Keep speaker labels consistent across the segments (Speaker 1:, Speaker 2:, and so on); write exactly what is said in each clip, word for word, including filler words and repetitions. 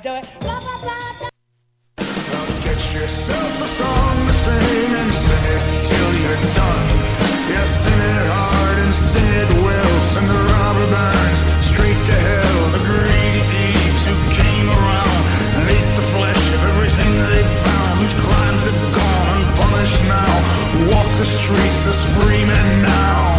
Speaker 1: do it. Blah, blah, blah.
Speaker 2: Get yourself a song to sing and sing it till you're done. Yeah, sing it hard and sing it well. Send the robber barons straight to hell. The greedy thieves who came around and ate the flesh of everything they found. Whose crimes have gone unpunished now. Walk the streets as free men now.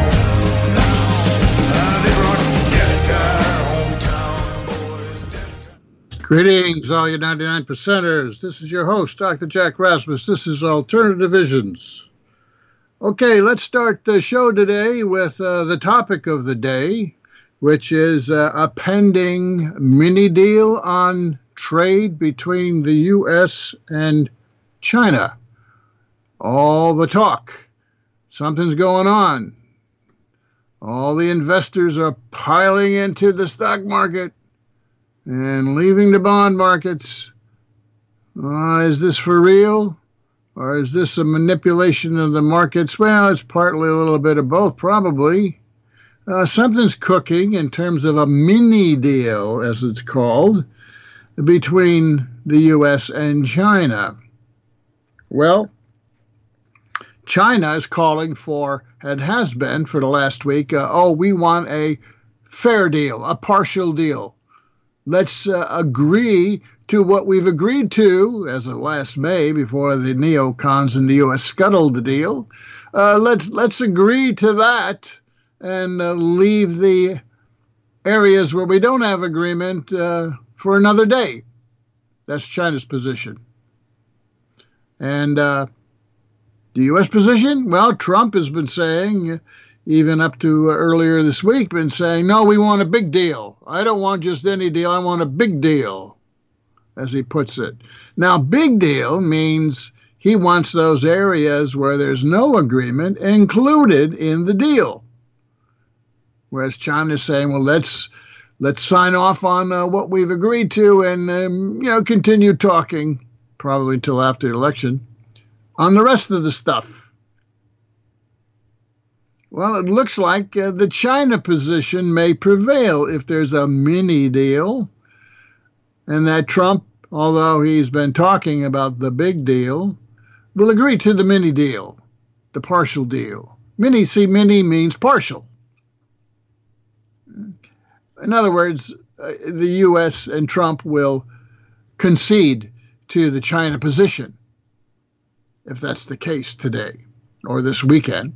Speaker 2: Uh, they brought death to our hometown, boys. Death to...
Speaker 3: Greetings, all you ninety-nine percenters. This is your host, Doctor Jack Rasmus. This is Alternative Visions. Okay, let's start the show today with uh, the topic of the day, which is uh, a pending mini deal on trade between the U S and China. All the talk. Something's going on. All the investors are piling into the stock market and leaving the bond markets. Uh, is this for real? Or is this a manipulation of the markets? Well, it's partly a little bit of both, probably. Uh, something's cooking in terms of a mini deal, as it's called, between the U S and China. Well, China is calling for, and has been for the last week, uh, oh, we want a fair deal, a partial deal. Let's uh, agree to what we've agreed to as of last May, before the neocons in the U S scuttled the deal. Uh, let's let's agree to that and uh, leave the areas where we don't have agreement uh, for another day. That's China's position. And uh, the U S position? Well, Trump has been saying, even up to earlier this week, been saying, no, we want a big deal. I don't want just any deal. I want a big deal, as he puts it. Now, big deal means he wants those areas where there's no agreement included in the deal. Whereas China's saying, well, let's let's sign off on uh, what we've agreed to and um, you know continue talking, probably until after the election, on the rest of the stuff. Well, it looks like uh, the China position may prevail if there's a mini deal, and that Trump, although he's been talking about the big deal, will agree to the mini deal, the partial deal. Mini, see, mini means partial. In other words, uh, the U S and Trump will concede to the China position, if that's the case today or this weekend.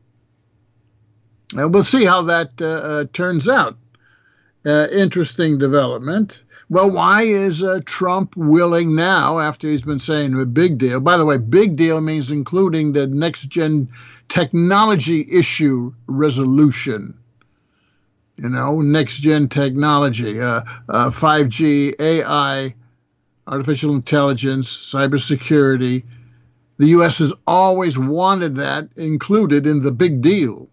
Speaker 3: And we'll see how that uh, uh, turns out. Uh, interesting development. Well, why is uh, Trump willing now, after he's been saying a big deal? By the way, big deal means including the next-gen technology issue resolution. You know, next-gen technology, uh, uh, five G, A I, artificial intelligence, cybersecurity. The U S has always wanted that included in the big deal.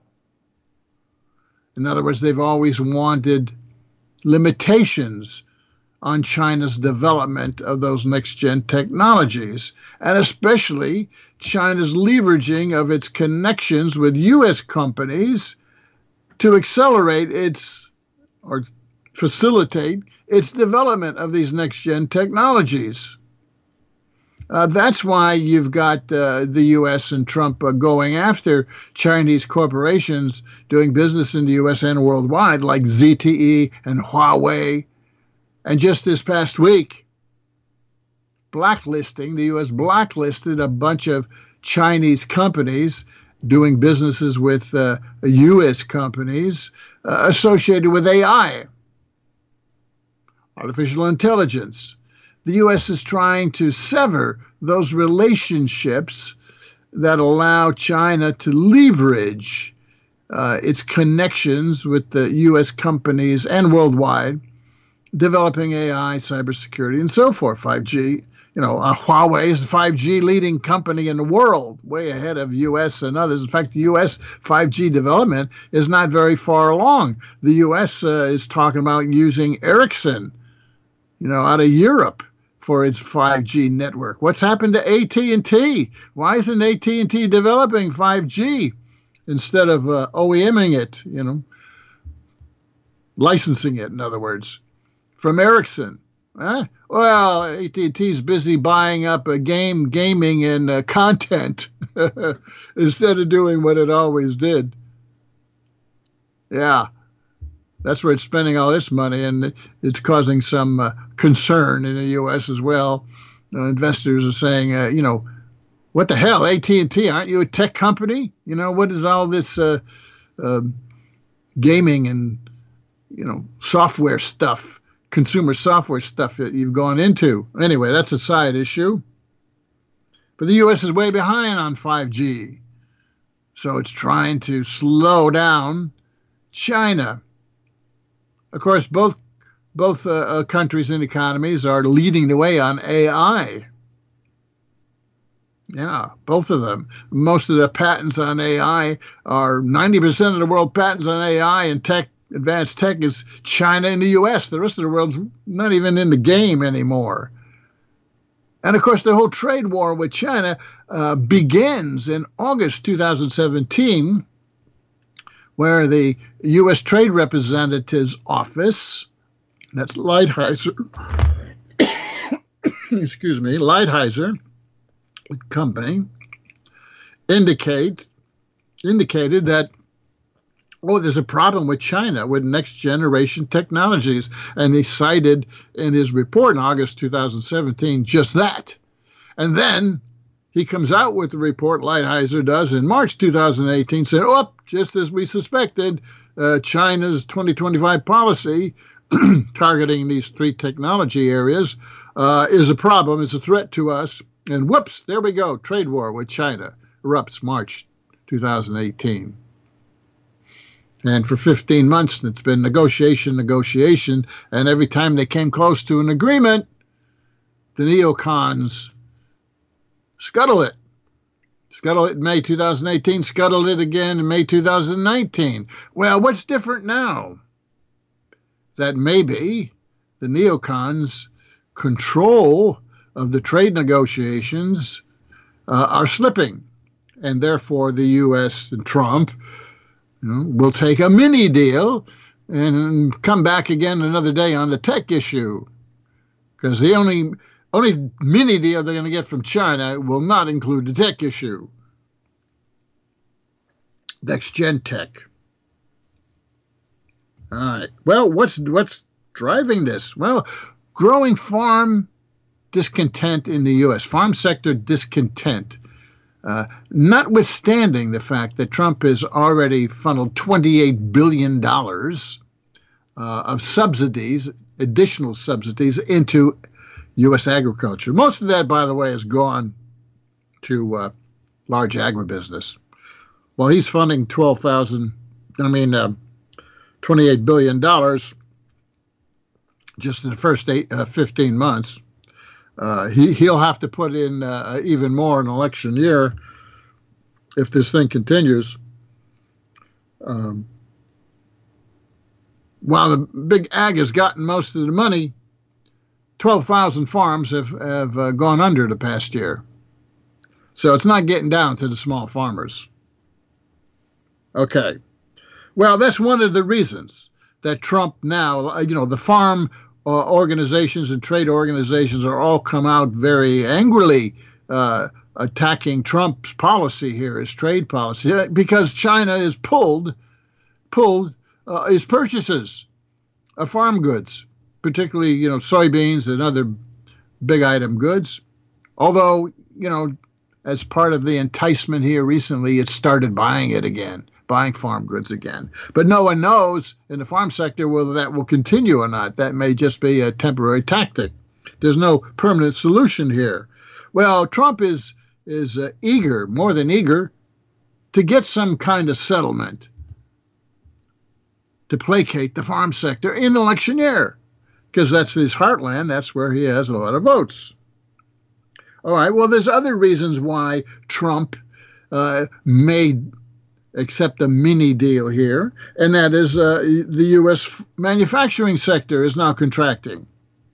Speaker 3: In other words, they've always wanted limitations on China's development of those next-gen technologies, and especially China's leveraging of its connections with U S companies to accelerate its, or facilitate its development of these next-gen technologies. Uh, that's why you've got uh, the U S and Trump uh, going after Chinese corporations doing business in the U S and worldwide, like Z T E and Huawei. And just this past week, blacklisting, the U S blacklisted a bunch of Chinese companies doing businesses with uh, U S companies uh, associated with A I, artificial intelligence. The U S is trying to sever those relationships that allow China to leverage uh, its connections with the U S companies and worldwide, developing A I, cybersecurity, and so forth, five G. You know, uh, Huawei is the five G leading company in the world, way ahead of U S and others. In fact, the U S five G development is not very far along. The U S uh, is talking about using Ericsson, you know, out of Europe for its five G network. What's happened to A T and T? Why isn't A T and T developing five G instead of uh, OEMing it, you know, licensing it, in other words, from Ericsson? Huh? Well, A T and T's busy buying up a game, gaming, and uh, content instead of doing what it always did. Yeah, that's where it's spending all this money, and it's causing some uh, concern in the U S as well. Uh, investors are saying, uh, you know, what the hell, A T and T? Aren't you a tech company? You know, what is all this uh, uh, gaming and, you know, software stuff? Consumer software stuff that you've gone into. Anyway, that's a side issue. But the U S is way behind on five G. So it's trying to slow down China. Of course, both both uh, uh, countries and economies are leading the way on A I. Yeah, both of them. Most of the patents on A I are ninety percent of the world patents on A I and tech. Advanced tech is China and the U S. The rest of the world's not even in the game anymore. And of course, the whole trade war with China uh, begins in August two thousand seventeen, where the U S Trade Representative's office, that's Lighthizer, excuse me, Lighthizer Company, indicate, indicated that oh, there's a problem with China with next generation technologies. And he cited in his report in August two thousand seventeen just that. And then he comes out with the report, Lighthizer does, in March two thousand eighteen, said, oh, just as we suspected, uh, China's twenty twenty-five policy targeting these three technology areas uh, is a problem, is a threat to us. And whoops, there we go, trade war with China erupts March two thousand eighteen. And for fifteen months, it's been negotiation, negotiation. And every time they came close to an agreement, the neocons scuttle it. Scuttle it in May two thousand eighteen, scuttle it again in May two thousand nineteen. Well, what's different now? That maybe the neocons' control of the trade negotiations uh, are slipping. And therefore, the U S and Trump You know, we'll take a mini deal and come back again another day on the tech issue. Because the only only mini deal they're going to get from China will not include the tech issue. Next gen tech. All right. Well, what's what's driving this? Well, growing farm discontent in the U S, farm sector discontent. Uh, notwithstanding the fact that Trump has already funneled twenty-eight billion dollars uh, of subsidies, additional subsidies, into U S agriculture. Most of that, by the way, has gone to uh, large agribusiness. Well, he's funding twelve thousand, I mean, uh, twenty-eight billion dollars just in the first eight, uh, fifteen months. Uh, he, he'll have to put in uh, even more in an election year if this thing continues. Um, while the big ag has gotten most of the money, twelve thousand farms have, have uh, gone under the past year. So it's not getting down to the small farmers. Okay. Well, that's one of the reasons that Trump now, you know, the farm Uh, organizations and trade organizations are all come out very angrily uh, attacking Trump's policy here, his trade policy, because China has pulled, pulled uh, his purchases of farm goods, particularly, you know, soybeans and other big item goods. Although, you know, as part of the enticement here recently, it started buying it again. Buying farm goods again. But no one knows in the farm sector whether that will continue or not. That may just be a temporary tactic. There's no permanent solution here. Well, Trump is is uh, eager, more than eager, to get some kind of settlement to placate the farm sector in election year, because that's his heartland. That's where he has a lot of votes. All right, well, there's other reasons why Trump uh, made accept a mini deal here, and that is uh, the U S manufacturing sector is now contracting.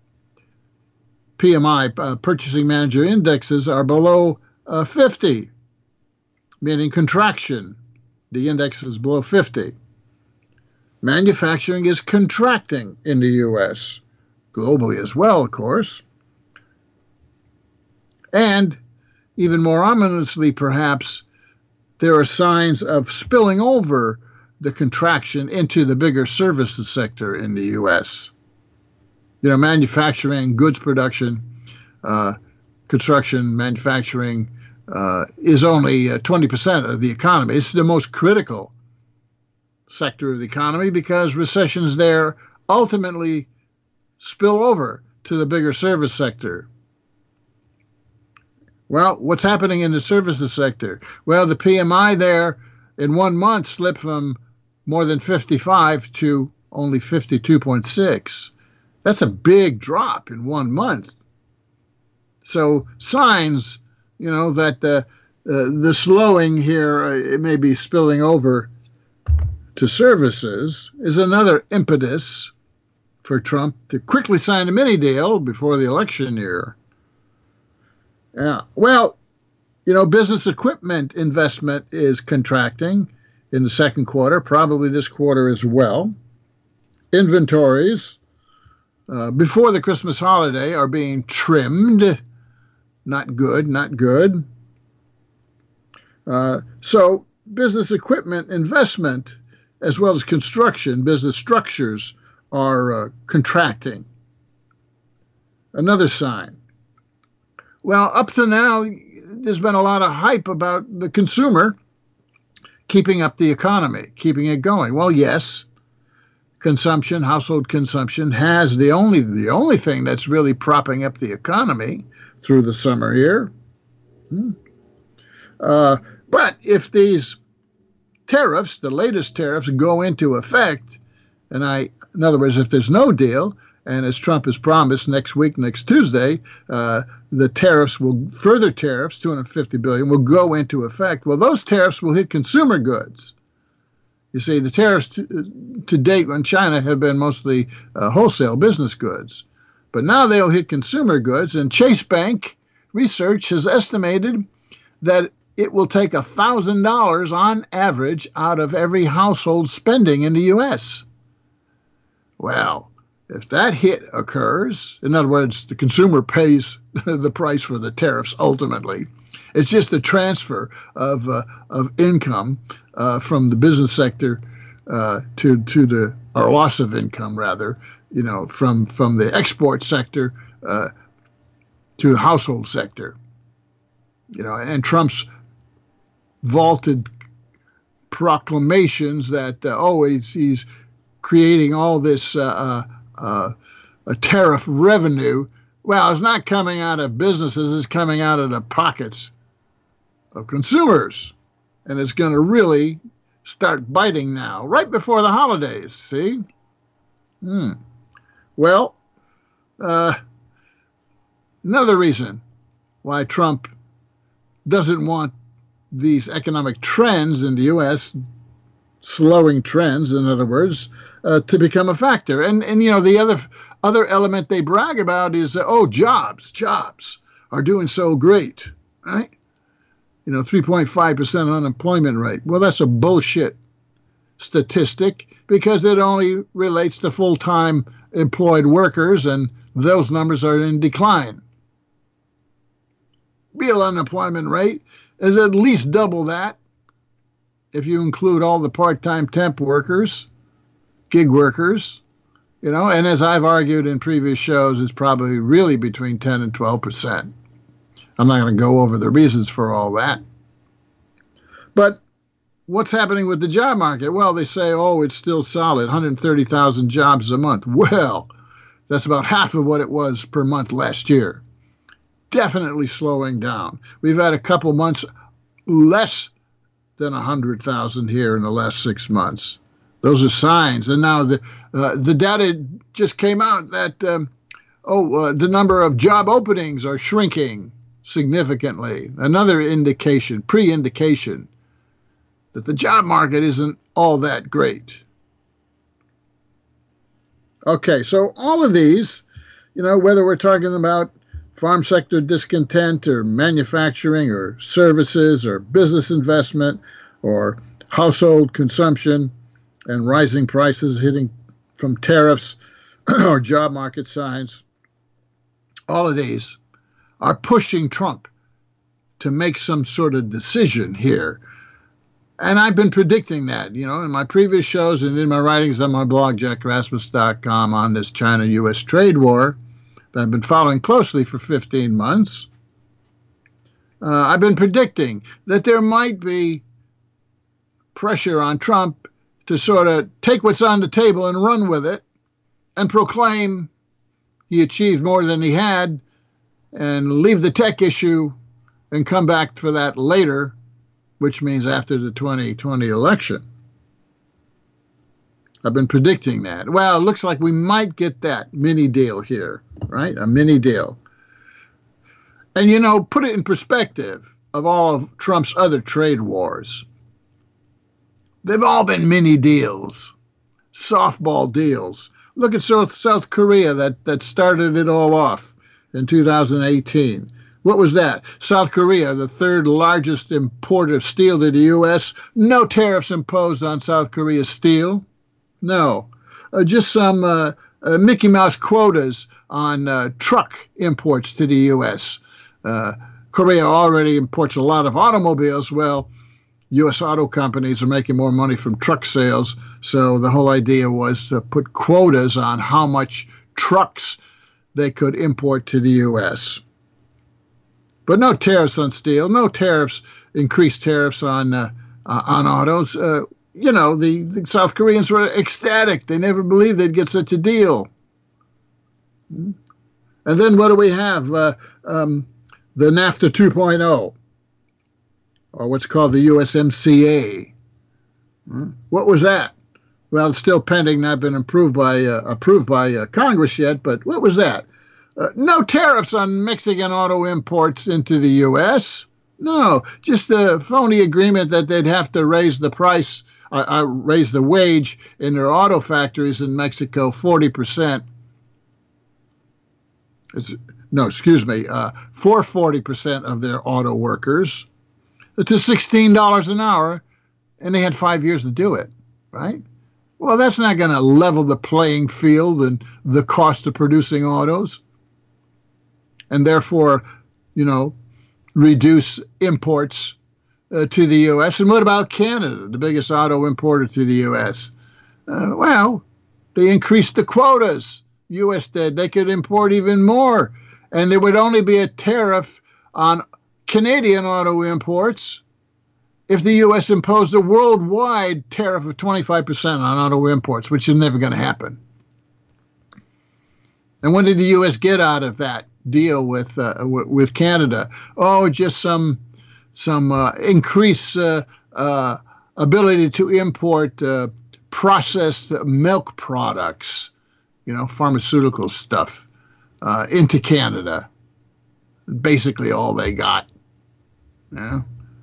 Speaker 3: P M I, uh, Purchasing Manager Indexes, are below uh, fifty, meaning contraction. The index is below fifty. Manufacturing is contracting in the U S globally as well, of course. And even more ominously, perhaps, there are signs of spilling over the contraction into the bigger services sector in the U S. You know, manufacturing, goods production, uh, construction, manufacturing uh, is only uh, twenty percent of the economy. It's the most critical sector of the economy because recessions there ultimately spill over to the bigger service sector. Well, what's happening in the services sector? Well, the P M I there in one month slipped from more than fifty-five to only fifty-two point six. That's a big drop in one month. So signs, you know, that the, uh, the slowing here, uh, it may be spilling over to services, is another impetus for Trump to quickly sign a mini deal before the election year. Yeah. Well, you know, business equipment investment is contracting in the second quarter, probably this quarter as well. Inventories uh, before the Christmas holiday are being trimmed. Not good, not good. Uh, so business equipment investment, as well as construction, business structures are uh, contracting. Another sign. Well, up to now, there's been a lot of hype about the consumer keeping up the economy, keeping it going. Well, yes, consumption, household consumption has the only the only thing that's really propping up the economy through the summer here. Hmm. Uh, but if these tariffs, the latest tariffs, go into effect, and I, in other words, if there's no deal, and as Trump has promised, next week, next Tuesday, uh, the tariffs will, further tariffs, two hundred fifty billion dollars, will go into effect. Well, those tariffs will hit consumer goods. You see, the tariffs to, to date on China have been mostly uh, wholesale business goods. But now they'll hit consumer goods, and Chase Bank Research has estimated that it will take one thousand dollars on average out of every household spending in the U S. Well, if that hit occurs, in other words, the consumer pays the price for the tariffs ultimately. It's just the transfer of uh, of income uh, from the business sector uh, to to the or loss of income rather, you know, from from the export sector uh, to the household sector. You know, and, and Trump's vaulted proclamations that uh, oh he's, he's creating all this. Uh, uh, Uh, a tariff revenue, well, it's not coming out of businesses, it's coming out of the pockets of consumers. And it's going to really start biting now, right before the holidays, see? Hmm. Well, uh, another reason why Trump doesn't want these economic trends in the U S, slowing trends, in other words, Uh, to become a factor. And, and you know, the other other element they brag about is, uh, oh, jobs, jobs are doing so great, right? You know, three point five percent unemployment rate. Well, that's a bullshit statistic because it only relates to full-time employed workers, and those numbers are in decline. Real unemployment rate is at least double that if you include all the part-time temp workers, gig workers, you know, and as I've argued in previous shows, it's probably really between ten and twelve percent. I'm not going to go over the reasons for all that. But what's happening with the job market? Well, they say, oh, it's still solid, one hundred thirty thousand jobs a month. Well, that's about half of what it was per month last year. Definitely slowing down. We've had a couple months less than one hundred thousand here in the last six months. Those are signs. And now the uh, the data just came out that, um, oh, uh, the number of job openings are shrinking significantly. Another indication, pre-indication, that the job market isn't all that great. Okay, so all of these, you know, whether we're talking about farm sector discontent or manufacturing or services or business investment or household consumption and rising prices hitting from tariffs, or job market signs, all of these are pushing Trump to make some sort of decision here. And I've been predicting that, you know, in my previous shows and in my writings on my blog, jack rasmus dot com, on this China U S trade war that I've been following closely for fifteen months. Uh, I've been predicting that there might be pressure on Trump to sort of take what's on the table and run with it and proclaim he achieved more than he had and leave the tech issue and come back for that later, which means after the twenty twenty election. I've been predicting that. Well, it looks like we might get that mini deal here, right? A mini deal. And, you know, put it in perspective of all of Trump's other trade wars. They've all been mini deals, softball deals. Look at South, South Korea that, that started it all off in two thousand eighteen. What was that? South Korea, the third largest importer of steel to the U S. No tariffs imposed on South Korea's steel. No. Uh, just some uh, uh, Mickey Mouse quotas on uh, truck imports to the U S. Uh, Korea already imports a lot of automobiles. Well, U S auto companies are making more money from truck sales. So the whole idea was to put quotas on how much trucks they could import to the U S. But no tariffs on steel, no tariffs, increased tariffs on uh, uh, on autos. Uh, you know, the, the South Koreans were ecstatic. They never believed they'd get such a deal. And then what do we have? Uh, um, the NAFTA two point oh, or what's called the U S M C A. Hmm? What was that? Well, it's still pending, not been approved by uh, approved by uh, Congress yet. But what was that? Uh, no tariffs on Mexican auto imports into the U S. No, just a phony agreement that they'd have to raise the price, uh, uh, raise the wage in their auto factories in Mexico forty percent. It's, no, excuse me, uh, for forty percent of their auto workers to sixteen dollars an hour, and they had five years to do it, right? Well, that's not going to level the playing field and the cost of producing autos, and therefore, you know, reduce imports uh, to the U S. And what about Canada, the biggest auto importer to the U S? Uh, well, they increased the quotas. U S did. They could import even more, and there would only be a tariff on Canadian auto imports if the U S imposed a worldwide tariff of twenty-five percent on auto imports, which is never going to happen. And what did the U S get out of that deal with uh, w- with Canada? Oh, just some some uh, increased uh, uh, ability to import uh, processed milk products, you know, pharmaceutical stuff uh, into Canada. Basically, all they got. You know?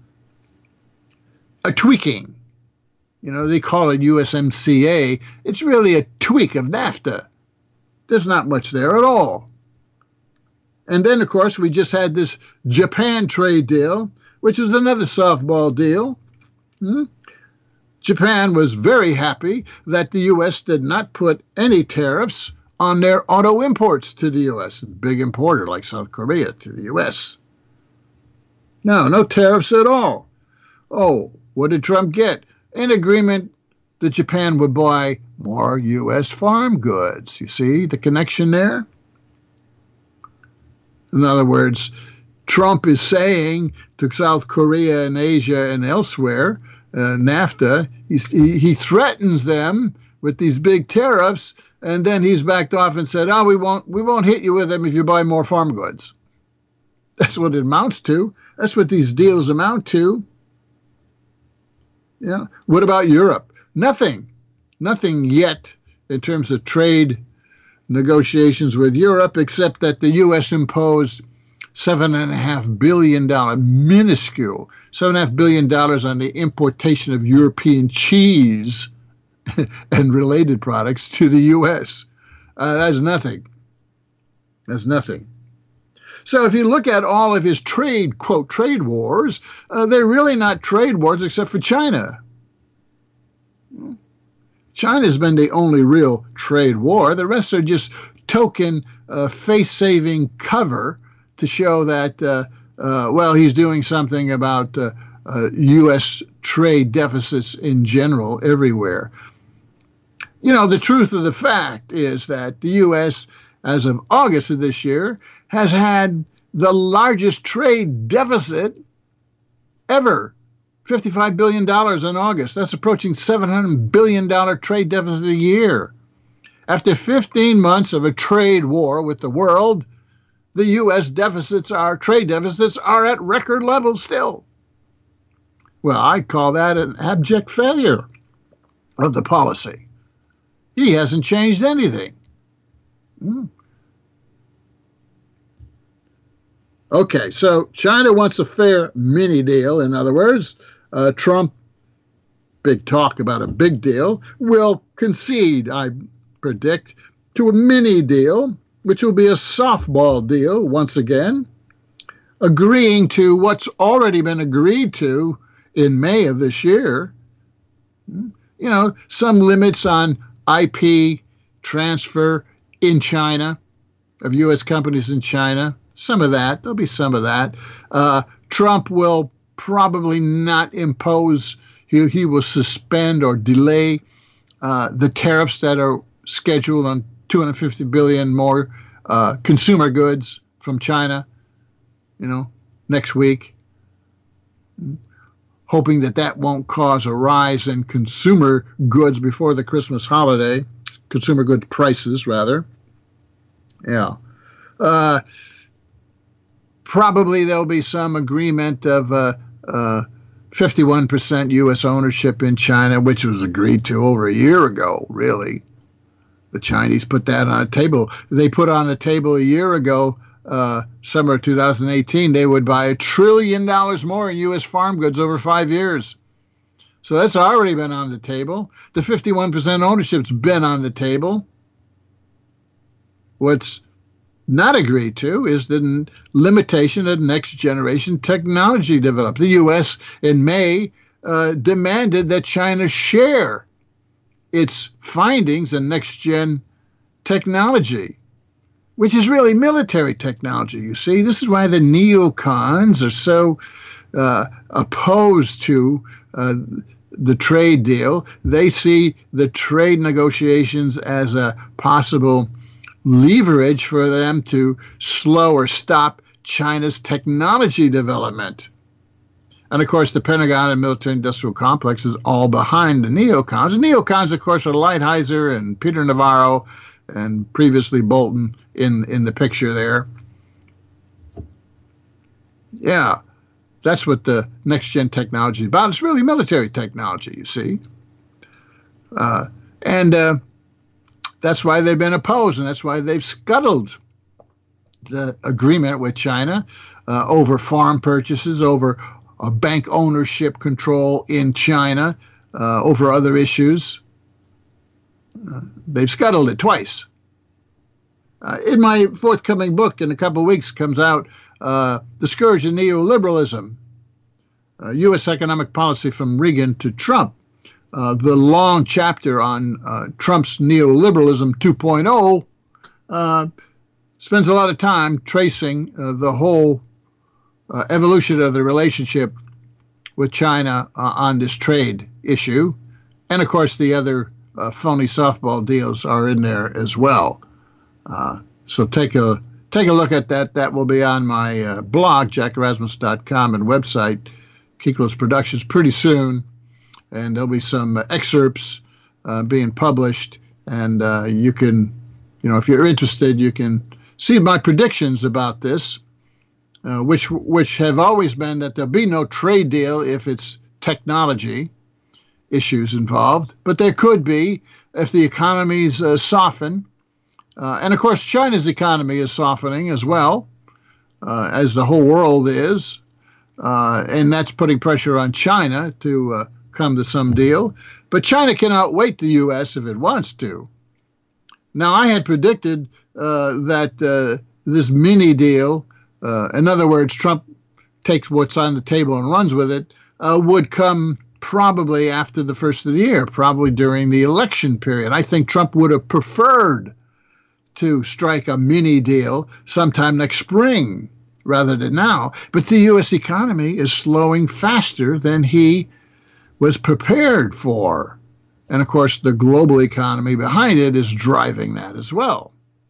Speaker 3: A tweaking. You know, they call it U S M C A. It's really a tweak of NAFTA. There's not much there at all. And then, of course, we just had this Japan trade deal, which was another softball deal. Hmm? Japan was very happy that the U S did not put any tariffs on their auto imports to the U S. A big importer like South Korea to the U S. No, no tariffs at all. Oh, what did Trump get? An agreement that Japan would buy more U S farm goods. You see the connection there? In other words, Trump is saying to South Korea and Asia and elsewhere, uh, NAFTA, he, he threatens them with these big tariffs, and then he's backed off and said, oh, we won't, we won't hit you with them if you buy more farm goods. That's what it amounts to. That's what these deals amount to. Yeah. What about Europe? Nothing. Nothing yet in terms of trade negotiations with Europe, except that the U S imposed seven point five billion dollars, minuscule, seven point five billion dollars on the importation of European cheese and related products to the U S. Uh, that's nothing. That's nothing. So if you look at all of his trade, quote, trade wars, uh, they're really not trade wars except for China. China's been the only real trade war. The rest are just token uh, face-saving cover to show that, uh, uh, well, he's doing something about uh, uh, U S trade deficits in general everywhere. You know, the truth of the fact is that the U S, as of August of this year, has had the largest trade deficit ever. fifty-five billion dollars in August. That's approaching seven hundred billion dollars trade deficit a year. After fifteen months of a trade war with the world, the U S deficits, are trade deficits, are at record levels still. Well, I call that an abject failure of the policy. He hasn't changed anything. Hmm. Okay, so China wants a fair mini deal. In other words, uh, Trump, big talk about a big deal, will concede, I predict, to a mini deal, which will be a softball deal once again, agreeing to what's already been agreed to in May of this year. You know, some limits on I P transfer in China, of U S companies in China. Some of that. There'll be some of that. Uh, Trump will probably not impose, he, he will suspend or delay uh, the tariffs that are scheduled on two hundred fifty billion more uh, consumer goods from China, you know, next week, hoping that that won't cause a rise in consumer goods before the Christmas holiday, consumer goods prices, rather. Yeah. Uh, probably there'll be some agreement of uh, uh, fifty-one percent U S ownership in China, which was agreed to over a year ago, really. The Chinese put that on a table. They put on the table a year ago, uh, summer of two thousand eighteen, they would buy a trillion dollars more in U S farm goods over five years. So that's already been on the table. The fifty-one percent ownership's been on the table. What's not agreed to is the limitation of next generation technology developed. The U S in May uh, demanded that China share its findings in next-gen technology, which is really military technology, you see. This is why the neocons are so uh, opposed to uh, the trade deal. They see the trade negotiations as a possible leverage for them to slow or stop China's technology development. And, of course, the Pentagon and military-industrial complex is all behind the neocons. The neocons, of course, are Lighthizer and Peter Navarro and previously Bolton in, in the picture there. Yeah, that's what the next-gen technology is about. It's really military technology, you see. Uh, and uh, that's why they've been opposed, and that's why they've scuttled the agreement with China uh, over farm purchases, over uh, bank ownership control in China, uh, over other issues. Uh, they've scuttled it twice. Uh, in my forthcoming book, in a couple of weeks, comes out uh, The Scourge of Neoliberalism, uh, U S Economic Policy from Reagan to Trump. Uh, the long chapter on uh, Trump's neoliberalism two point oh uh, spends a lot of time tracing uh, the whole uh, evolution of the relationship with China uh, on this trade issue. And, of course, the other uh, phony softball deals are in there as well. Uh, so take a take a look at that. That will be on my uh, blog, jack erasmus dot com, and website, Kiklos Productions, pretty soon. And there'll be some excerpts uh, being published. And uh, you can, you know, if you're interested, you can see my predictions about this, uh, which which have always been that there'll be no trade deal if it's technology issues involved. But there could be if the economies uh, soften. Uh, and, of course, China's economy is softening as well, uh, as the whole world is. Uh, and that's putting pressure on China to uh, come to some deal. But China can outweight the U S if it wants to. Now, I had predicted uh, that uh, this mini deal, uh, in other words, Trump takes what's on the table and runs with it, uh, would come probably after the first of the year, probably during the election period. I think Trump would have preferred to strike a mini deal sometime next spring rather than now. But the U S economy is slowing faster than he was prepared for. And of course, the global economy behind it is driving that as well.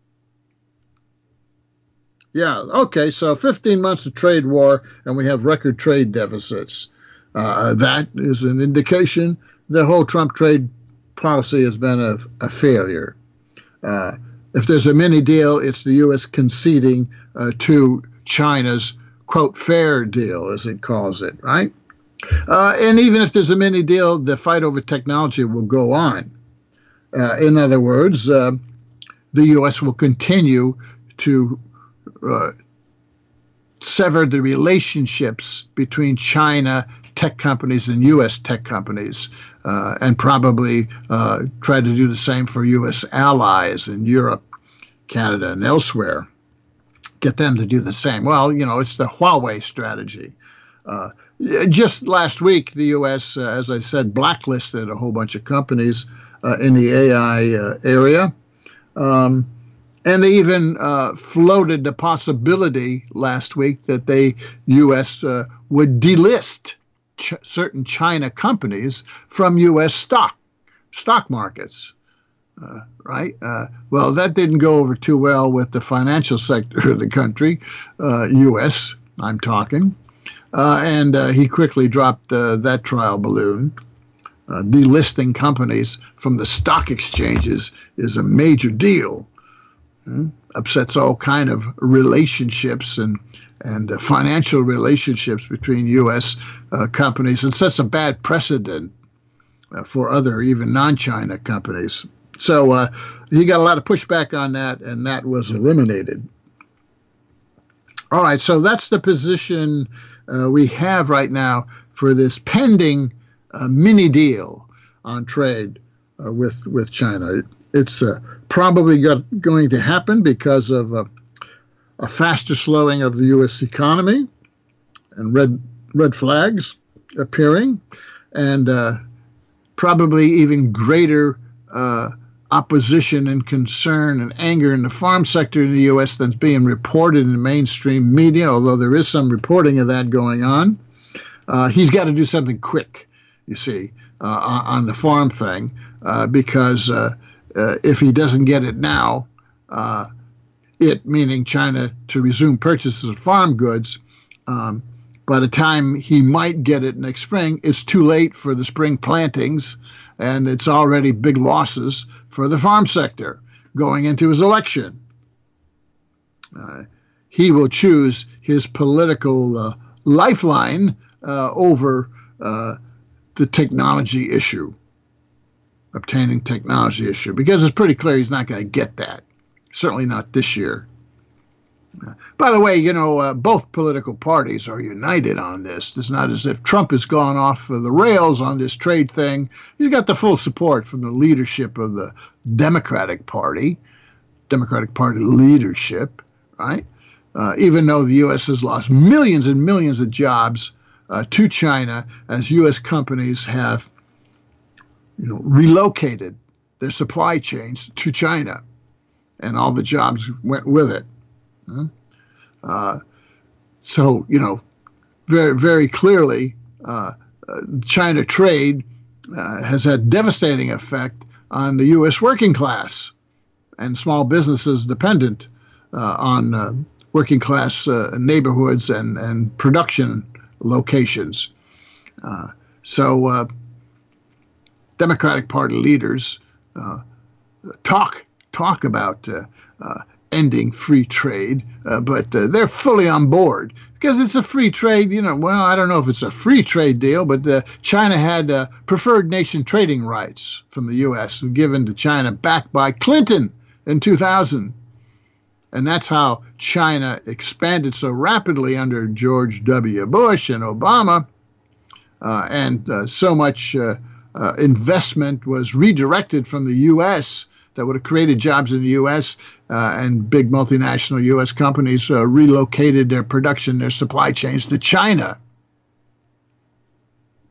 Speaker 3: Yeah, okay, so fifteen months of trade war, and we have record trade deficits. Uh, that is an indication the whole Trump trade policy has been a, a failure. Uh, if there's a mini deal, it's the U S conceding uh, to China's, quote, fair deal, as it calls it, right? Uh, and even if there's a mini deal, the fight over technology will go on. Uh, in other words, uh, the U S will continue to uh, sever the relationships between China tech companies and U S tech companies, uh, and probably uh, try to do the same for U S allies in Europe, Canada, and elsewhere. Get them to do the same. Well, you know, it's the Huawei strategy. Uh, just last week, the U S, uh, as I said, blacklisted a whole bunch of companies uh, in the A I uh, area. Um, and they even uh, floated the possibility last week that the U S uh, would delist ch- certain China companies from U S stock stock markets. Uh, right? Uh, well, that didn't go over too well with the financial sector of the country, uh, U S, I'm talking. Uh, and uh, he quickly dropped uh, that trial balloon. Uh, delisting companies from the stock exchanges is a major deal. Hmm? Upsets all kind of relationships and, and uh, financial relationships between U S uh, companies, and sets a bad precedent uh, for other, even non-China companies. So uh, he got a lot of pushback on that, and that was eliminated. All right, so that's the position uh, we have right now for this pending uh, mini deal on trade uh, with with China. It, it's uh, probably got, going to happen because of uh, a faster slowing of the U S economy and red red flags appearing, and uh, probably even greater uh, opposition and concern and anger in the farm sector in the U S than's being reported in the mainstream media, although there is some reporting of that going on. Uh, he's got to do something quick, you see, uh, on the farm thing, uh, because uh, uh, if he doesn't get it now, uh, it, meaning China, to resume purchases of farm goods, um, by the time he might get it next spring, it's too late for the spring plantings, and it's already big losses for the farm sector going into his election. Uh, he will choose his political uh, lifeline uh, over uh, the technology issue, obtaining technology issue, because it's pretty clear he's not going to get that, certainly not this year. Uh, by the way, you know, uh, both political parties are united on this. It's not as if Trump has gone off the rails on this trade thing. He's got the full support from the leadership of the Democratic Party, Democratic Party leadership, right? Uh, even though the U S has lost millions and millions of jobs uh, to China as U S companies have, you know, relocated their supply chains to China, and all the jobs went with it. Uh, so, you know, very, very clearly, uh, uh, China trade uh, has had devastating effect on the U S working class and small businesses dependent uh, on uh, working class uh, neighborhoods and, and production locations. Uh, so uh, Democratic Party leaders uh, talk, talk about uh, uh, ending free trade, uh, but uh, they're fully on board because it's a free trade. You know, well, I don't know if it's a free trade deal, but uh, China had uh, preferred nation trading rights from the U S given to China back by Clinton in two thousand. And that's how China expanded so rapidly under George W. Bush and Obama. Uh, and uh, so much uh, uh, investment was redirected from the U S that would have created jobs in the U S, uh, and big multinational U S companies uh, relocated their production, their supply chains to China.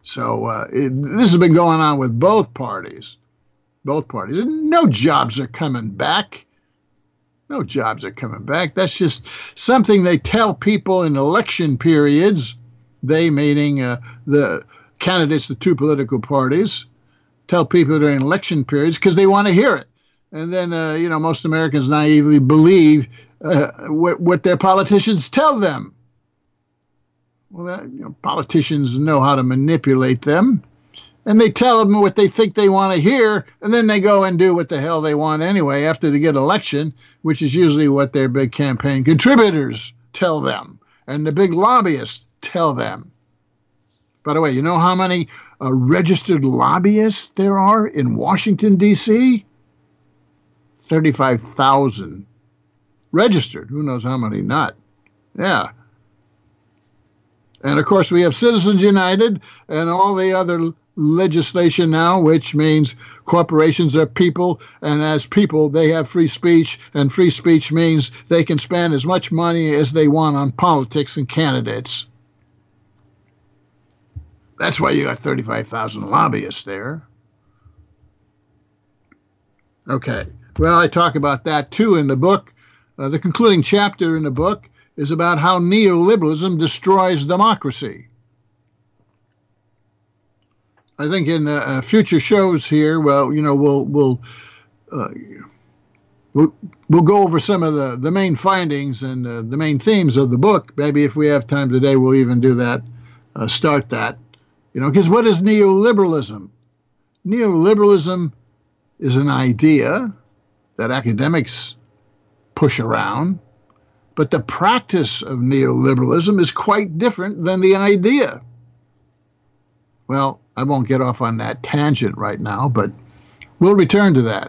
Speaker 3: So uh, it, this has been going on with both parties, both parties. And no jobs are coming back. No jobs are coming back. That's just something they tell people in election periods. They, meaning uh, the candidates, the two political parties, tell people during election periods because they want to hear it. And then, uh, you know, most Americans naively believe uh, what, what their politicians tell them. Well, that, you know, politicians know how to manipulate them, and they tell them what they think they want to hear, and then they go and do what the hell they want anyway after they get election, which is usually what their big campaign contributors tell them, and the big lobbyists tell them. By the way, you know how many uh, registered lobbyists there are in Washington, D C? thirty-five thousand registered. Who knows how many not? Yeah. And, of course, we have Citizens United and all the other legislation now, which means corporations are people, and as people, they have free speech, and free speech means they can spend as much money as they want on politics and candidates. That's why you got thirty-five thousand lobbyists there. Okay. Well, I talk about that, too, in the book. Uh, the concluding chapter in the book is about how neoliberalism destroys democracy. I think in uh, future shows here, well, you know, we'll we'll uh, we'll, we'll go over some of the, the main findings and uh, the main themes of the book. Maybe if we have time today, we'll even do that, uh, start that. You know, because what is neoliberalism? Neoliberalism is an idea that academics push around, but the practice of neoliberalism is quite different than the idea. Well, I won't get off on that tangent right now, but we'll return to that.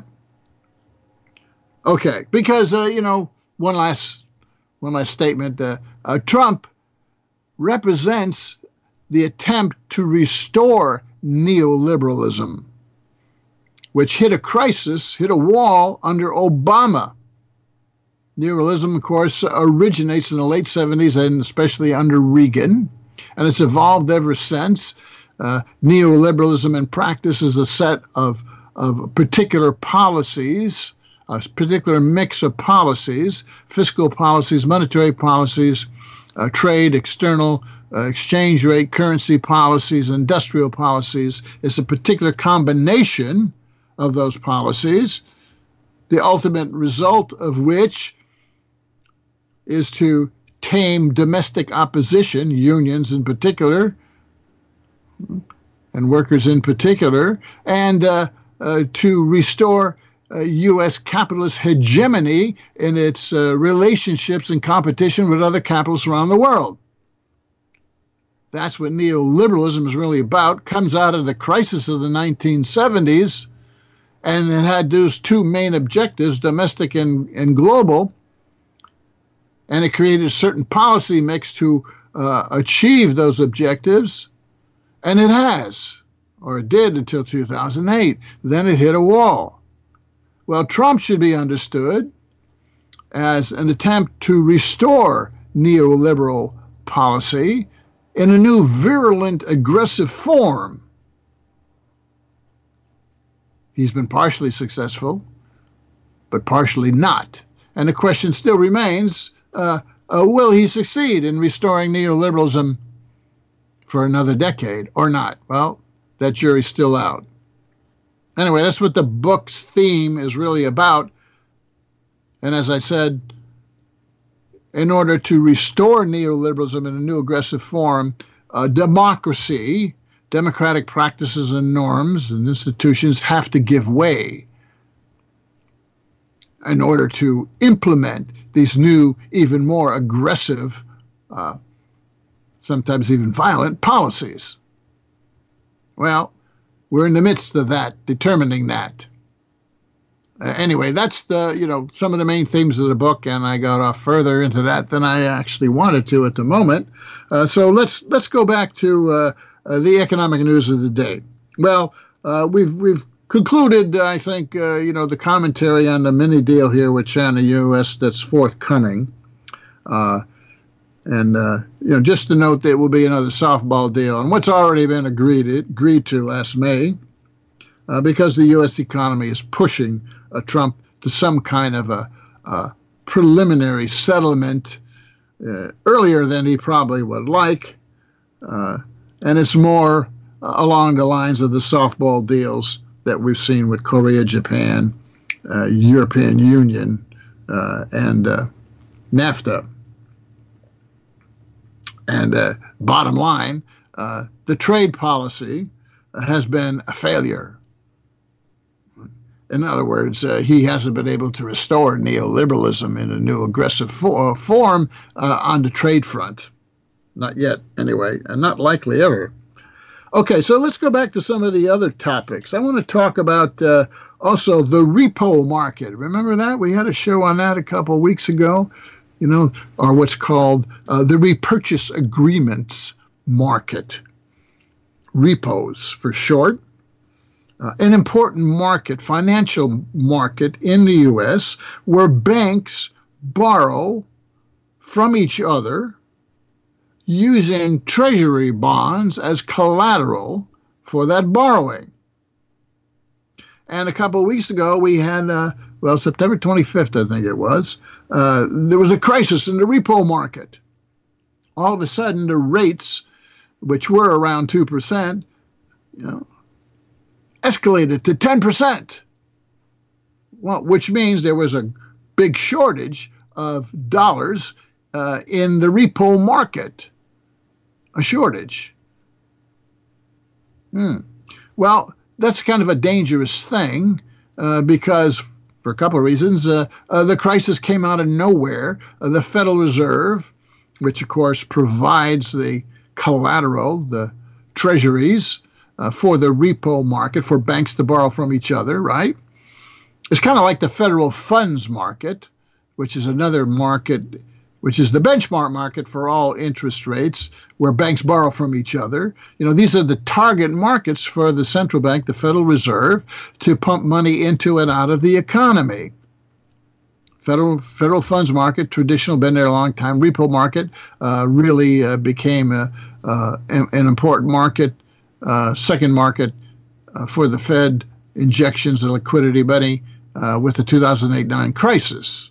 Speaker 3: Okay, because, uh, you know, one last, one last statement. Uh, uh, Trump represents the attempt to restore neoliberalism, which hit a crisis, hit a wall under Obama. Neoliberalism, of course, originates in the late seventies and especially under Reagan, and it's evolved ever since. Uh, neoliberalism in practice is a set of, of particular policies, a particular mix of policies, fiscal policies, monetary policies, uh, trade, external uh, exchange rate, currency policies, industrial policies. It's a particular combination of those policies, the ultimate result of which is to tame domestic opposition, unions in particular, and workers in particular, and uh, uh, to restore uh, U S capitalist hegemony in its uh, relationships and competition with other capitalists around the world. That's what neoliberalism is really about. Comes out of the crisis of the nineteen seventies, and it had those two main objectives, domestic and, and global, and it created a certain policy mix to uh, achieve those objectives, and it has, or it did until two thousand eight. Then it hit a wall. Well, Trump should be understood as an attempt to restore neoliberal policy in a new virulent, aggressive form. He's been partially successful, but partially not. And the question still remains, uh, uh, will he succeed in restoring neoliberalism for another decade or not? Well, that jury's still out. Anyway, that's what the book's theme is really about. And as I said, in order to restore neoliberalism in a new aggressive form, uh, democracy, democratic practices and norms and institutions have to give way in order to implement these new, even more aggressive, uh, sometimes even violent policies. Well, we're in the midst of that, determining that. Uh, anyway, that's the, you know, some of the main themes of the book, and I got off further into that than I actually wanted to at the moment. Uh, so let's let's go back to uh, uh, the economic news of the day. Well, uh, we've we've concluded, I think, uh, you know, the commentary on the mini deal here with China U S that's forthcoming. Uh, And, uh, you know, just to note that it will be another softball deal on what's already been agreed, agreed to last May, uh, because the U S economy is pushing uh, Trump to some kind of a, a preliminary settlement uh, earlier than he probably would like. Uh, and it's more uh, along the lines of the softball deals that we've seen with Korea, Japan, uh, European Union, uh, and uh, NAFTA. And uh, bottom line, uh, the trade policy has been a failure. In other words, uh, he hasn't been able to restore neoliberalism in a new aggressive fo- form uh, on the trade front. Not yet, anyway, and not likely ever. Okay, so let's go back to some of the other topics. I want to talk about uh, also the repo market. Remember that? We had a show on that a couple of weeks ago. You know, or what's called uh, the repurchase agreements market, repos for short, uh, an important market, financial market in the U S where banks borrow from each other using treasury bonds as collateral for that borrowing. And a couple of weeks ago, we had, uh, well, September twenty-fifth, I think it was, uh, there was a crisis in the repo market. All of a sudden, the rates, which were around two percent, you know, escalated to ten percent. Well, which means there was a big shortage of dollars uh, in the repo market. A shortage. Hmm. Well, that's kind of a dangerous thing uh, because, for a couple of reasons, uh, uh, the crisis came out of nowhere. Uh, the Federal Reserve, which of course provides the collateral, the treasuries, uh, for the repo market, for banks to borrow from each other, right? It's kind of like the federal funds market, which is another market, which is the benchmark market for all interest rates, where banks borrow from each other. You know, these are the target markets for the central bank, the Federal Reserve, to pump money into and out of the economy. Federal federal funds market, traditional, been there a long time. Repo market uh, really uh, became a, uh, an, an important market, uh, second market uh, for the Fed injections of liquidity money uh, with the two thousand eight nine crisis.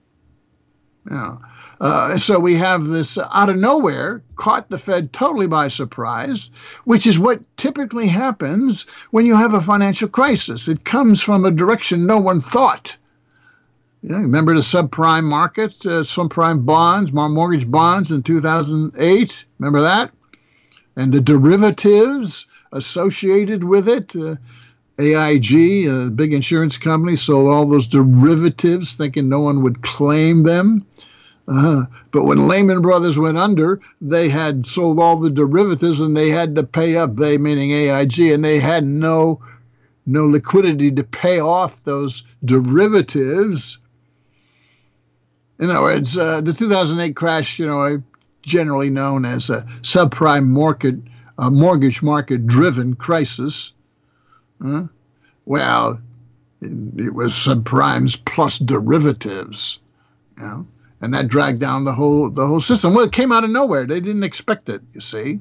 Speaker 3: Yeah. Uh, so we have this uh, out of nowhere, caught the Fed totally by surprise, which is what typically happens when you have a financial crisis. It comes from a direction no one thought. You know, remember the subprime market, uh, subprime bonds, mortgage bonds in two thousand eight? Remember that? And the derivatives associated with it. Uh, A I G, a big insurance company, sold all those derivatives thinking no one would claim them. Uh, but when Lehman Brothers went under, they had sold all the derivatives and they had to pay up, they meaning A I G, and they had no no liquidity to pay off those derivatives. In other words, uh, the two thousand eight crash, you know, generally known as a subprime market, uh, mortgage market driven crisis. Uh, well, it, it was subprimes plus derivatives, you know. And that dragged down the whole the whole system. Well, it came out of nowhere. They didn't expect it, you see.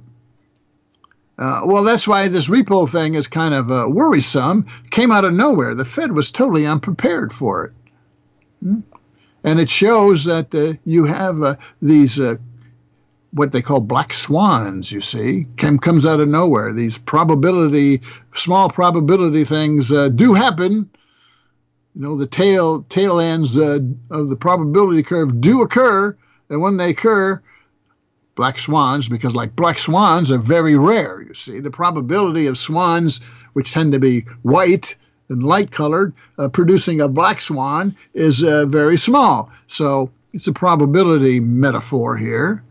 Speaker 3: Uh, well, that's why this repo thing is kind of uh, worrisome. Came out of nowhere. The Fed was totally unprepared for it. Hmm? And it shows that uh, you have uh, these, uh, what they call black swans, you see, Came, comes out of nowhere. These probability, small probability things uh, do happen. You know, the tail tail ends uh, of the probability curve do occur, and when they occur, black swans, because like black swans are very rare, you see. The probability of swans, which tend to be white and light-colored, uh, producing a black swan is uh, very small. So it's a probability metaphor here.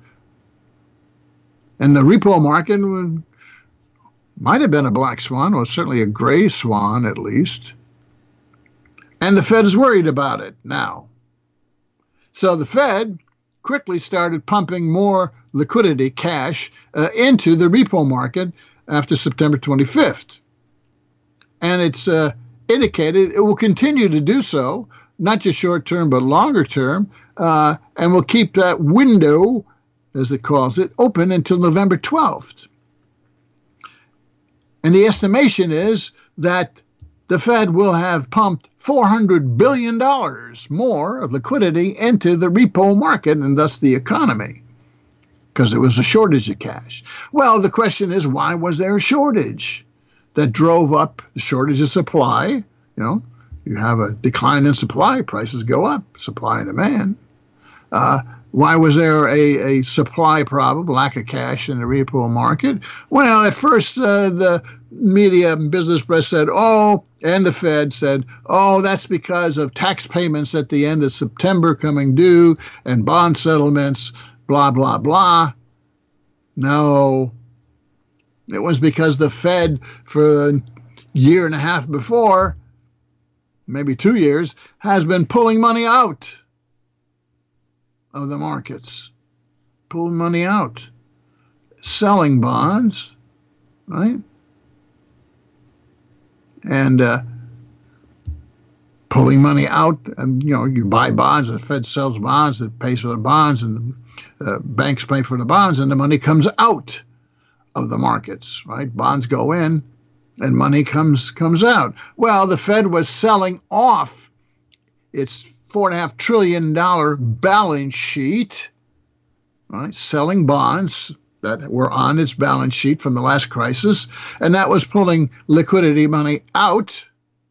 Speaker 3: And the repo market would, might have been a black swan, or certainly a gray swan at least. And the Fed is worried about it now. So the Fed quickly started pumping more liquidity, cash, uh, into the repo market after September twenty-fifth. And it's uh, indicated it will continue to do so, not just short term, but longer term, uh, and will keep that window as it calls it, open until November twelfth. And the estimation is that the Fed will have pumped four hundred billion dollars more of liquidity into the repo market and thus the economy, because there was a shortage of cash. Well, the question is, why was there a shortage that drove up the shortage of supply? You know, you have a decline in supply, prices go up, supply and demand. Uh, why was there a, a supply problem, lack of cash in the repo market? Well, at first, uh, the media and business press said, oh, and the Fed said, oh, that's because of tax payments at the end of September coming due and bond settlements, blah, blah, blah. No, it was because the Fed, for a year and a half before, maybe two years, has been pulling money out of the markets, pulling money out, selling bonds, right? And uh, pulling money out, and you know, you buy bonds, the Fed sells bonds, it pays for the bonds, and uh, banks pay for the bonds, and the money comes out of the markets, right? Bonds go in, and money comes comes out. Well, the Fed was selling off its four and a half trillion dollar balance sheet, right? Selling bonds that were on its balance sheet from the last crisis, and that was pulling liquidity money out.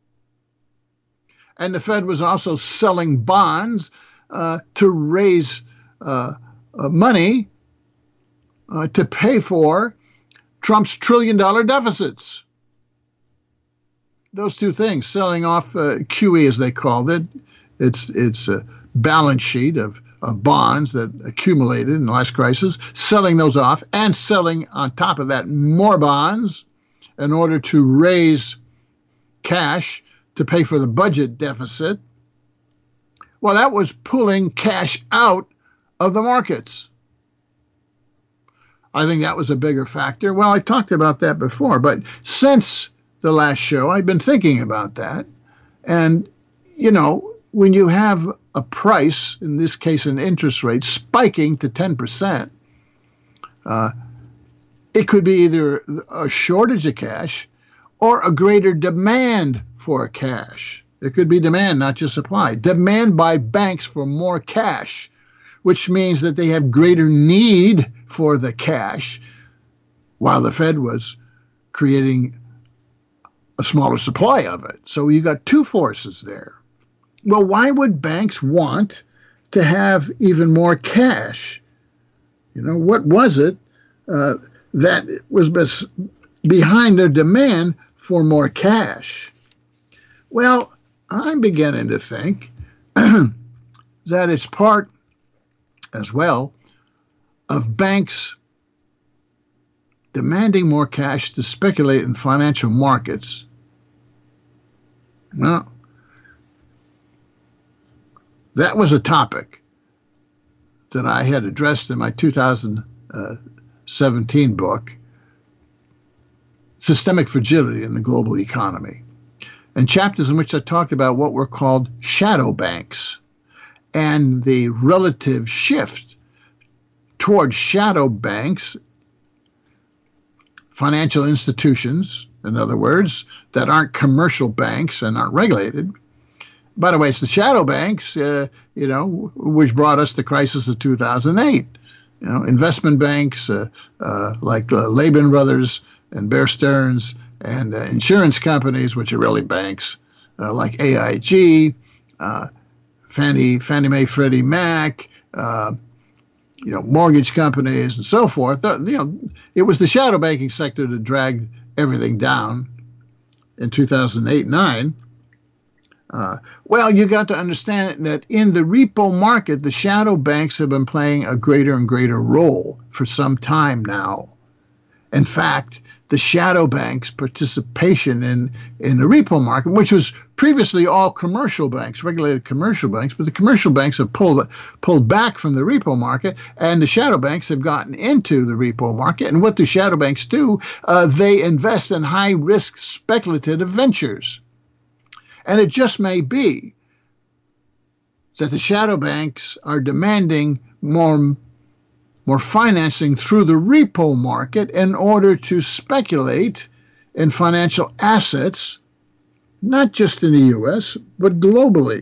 Speaker 3: And the Fed was also selling bonds uh, to raise uh, uh, money uh, to pay for Trump's trillion dollar deficits. Those two things, selling off uh, Q E as they called it, it's it's a balance sheet of, of bonds that accumulated in the last crisis, selling those off and selling on top of that more bonds in order to raise cash to pay for the budget deficit. Well, that was pulling cash out of the markets. I think that was a bigger factor. Well, I talked about that before, but since the last show, I've been thinking about that. And, you know, when you have a price, in this case an interest rate, spiking to ten percent, uh, it could be either a shortage of cash or a greater demand for cash. It could be demand, not just supply. Demand by banks for more cash, which means that they have greater need for the cash, while the Fed was creating a smaller supply of it. So you got two forces there. Well, why would banks want to have even more cash? You know, what was it uh, that was bes- behind their demand for more cash? Well, I'm beginning to think that it's part as well of banks demanding more cash to speculate in financial markets. Well, that was a topic that I had addressed in my two thousand seventeen book, Systemic Fragility in the Global Economy, and chapters in which I talked about what were called shadow banks and the relative shift towards shadow banks, financial institutions, in other words, that aren't commercial banks and aren't regulated. By the way, it's the shadow banks, uh, you know, which brought us the crisis of two thousand eight. You know, investment banks uh, uh, like uh, Lehman Brothers and Bear Stearns, and uh, insurance companies, which are really banks, uh, like A I G, uh, Fannie, Fannie Mae, Freddie Mac, uh, you know, mortgage companies, and so forth. Uh, you know, it was the shadow banking sector that dragged everything down in two thousand eight nine. Uh, well, you got to understand that in the repo market, the shadow banks have been playing a greater and greater role for some time now. In fact, the shadow banks' participation in, in the repo market, which was previously all commercial banks, regulated commercial banks, but the commercial banks have pulled pulled back from the repo market, and the shadow banks have gotten into the repo market. And what the shadow banks do, uh, they invest in high-risk speculative ventures. And it just may be that the shadow banks are demanding more more financing through the repo market in order to speculate in financial assets, not just in the U S, but globally.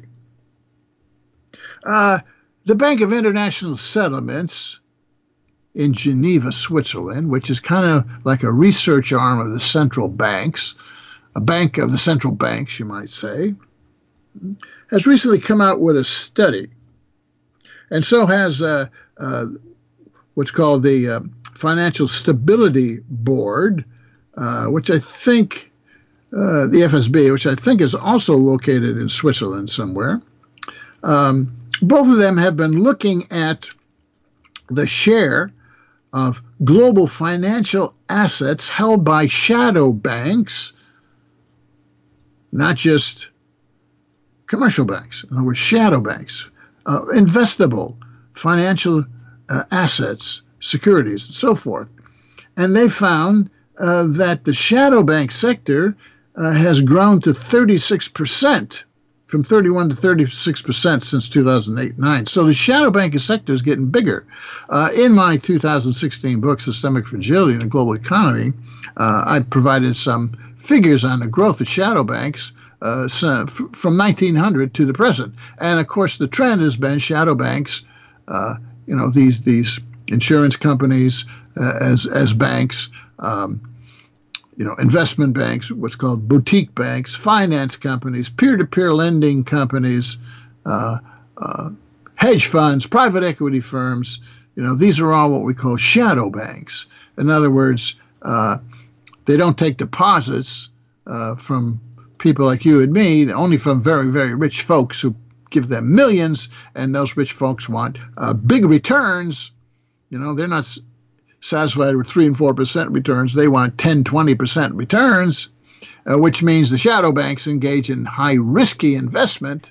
Speaker 3: Uh, the Bank of International Settlements in Geneva, Switzerland, which is kind of like a research arm of the central banks, a bank of the central banks, you might say, has recently come out with a study. And so has uh, uh, what's called the uh, Financial Stability Board, uh, which I think, uh, the F S B, which I think is also located in Switzerland somewhere. Um, both of them have been looking at the share of global financial assets held by shadow banks, not just commercial banks, in other words, shadow banks, uh, investable financial uh, assets, securities, and so forth. And they found uh, that the shadow bank sector uh, has grown to thirty-six percent, from thirty-one to thirty-six percent since two thousand eight nine. So the shadow banking sector is getting bigger. Uh, in my two thousand sixteen book, Systemic Fragility in the Global Economy, uh, I provided some figures on the growth of shadow banks uh, from nineteen hundred to the present. And of course, the trend has been shadow banks, uh, you know, these these insurance companies uh, as as banks, um, you know, investment banks, what's called boutique banks, finance companies, peer-to-peer lending companies, uh, uh, hedge funds, private equity firms. You know, these are all what we call shadow banks. In other words, uh, they don't take deposits uh, from people like you and me, only from very, very rich folks who give them millions, and those rich folks want uh, big returns. You know, they're not satisfied with three and four percent returns. They want ten, twenty percent returns, uh, which means the shadow banks engage in high risky investment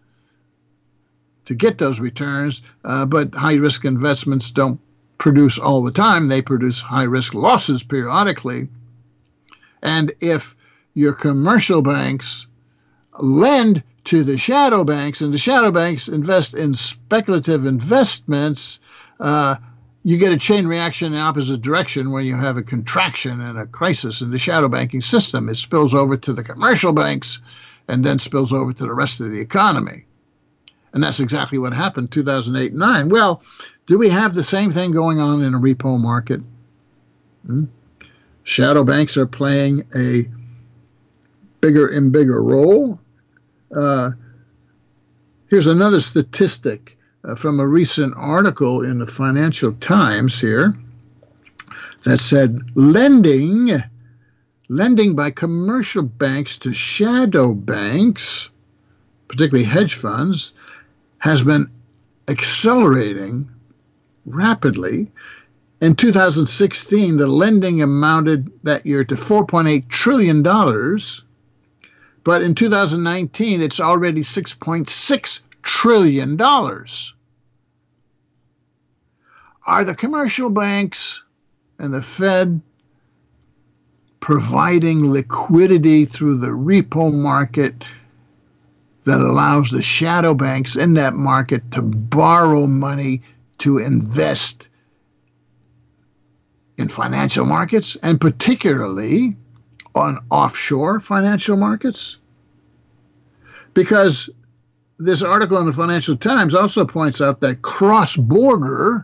Speaker 3: to get those returns, uh, but high risk investments don't produce all the time. They produce high risk losses periodically. And if your commercial banks lend to the shadow banks, and the shadow banks invest in speculative investments, uh, you get a chain reaction in the opposite direction where you have a contraction and a crisis in the shadow banking system. It spills over to the commercial banks and then spills over to the rest of the economy. And that's exactly what happened in two thousand eight nine. Well, do we have the same thing going on in a repo market? Hmm? Shadow banks are playing a bigger and bigger role. Uh, here's another statistic Uh, from a recent article in the Financial Times here that said lending, lending by commercial banks to shadow banks, particularly hedge funds, has been accelerating rapidly. In two thousand sixteen, the lending amounted that year to four point eight trillion dollars, but in two thousand nineteen, it's already six point six trillion dollars. Are the commercial banks and the Fed providing liquidity through the repo market that allows the shadow banks in that market to borrow money to invest in financial markets, and particularly on offshore financial markets? Because this article in the Financial Times also points out that cross-border